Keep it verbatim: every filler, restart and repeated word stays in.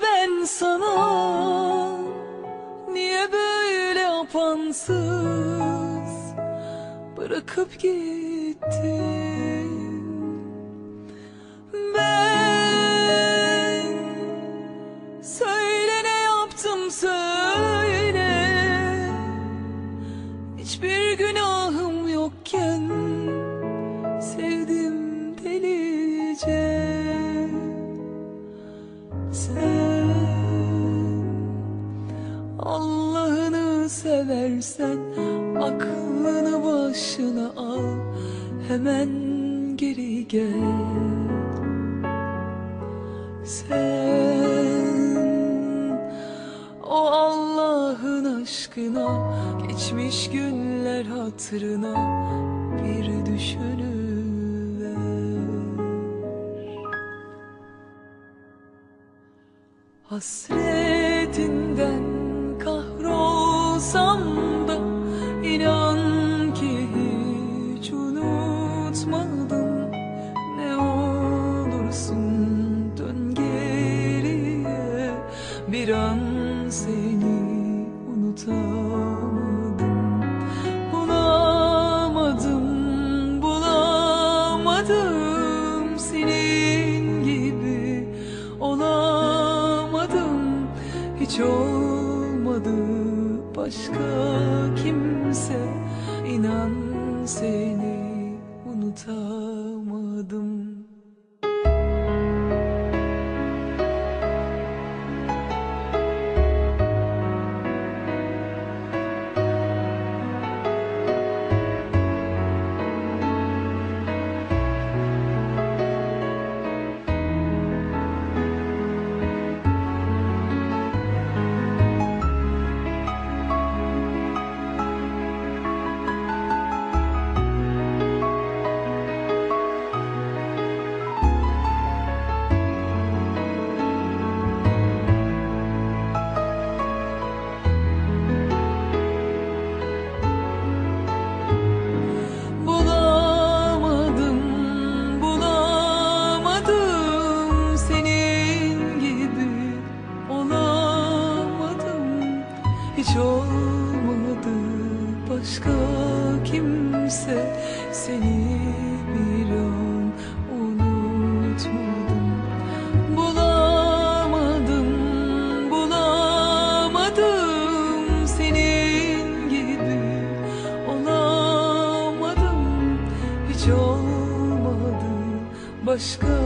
ben sana? Niye böyle apansız bırakıp gittin? Ben söyle, ne yaptım söyle. Hiçbir günahım yokken sevdim delice. Sen Allah'ını seversen aklını başına al, hemen geri gel. Sen o Allah'ın aşkına, geçmiş günler hatırına bir düşünüver. Hasretinden kahrolsam da inan ki hiç unutmadım. Ne olursun dön geriye, bir an seni unutamadım. Bulamadım, bulamadım senin gibi olamadım. Hiç olmadı başka kimse, inan seni unutamadım. Hiç olmadı başka kimse, seni bir an unutmadım. Bulamadım, bulamadım senin gibi olamadım. Hiç olmadı başka